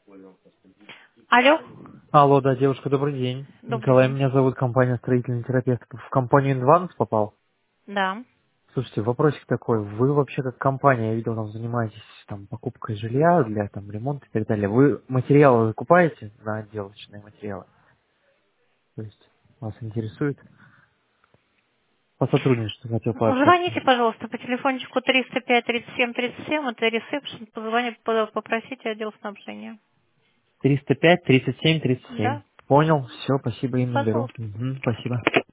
Алло, Алло, да, девушка, добрый день. добрый Николай, день. меня зовут, компания «Строительный терапевт». В компанию «Инванс» попал? Да. Слушайте, вопросик такой. Вы вообще как компания, я видел, там занимаетесь там покупкой жилья для там ремонта и так далее. Вы материалы закупаете на отделочные материалы? То есть вас интересует? По сотрудничеству хотел пообщаться. Звоните, пожалуйста, по телефончику 305 37 37, это ресепшн, позвоните, попросите отдел снабжения. 305 37 37. Да, Понял, все, спасибо, им наберу. пожалуйста. Мгм, спасибо.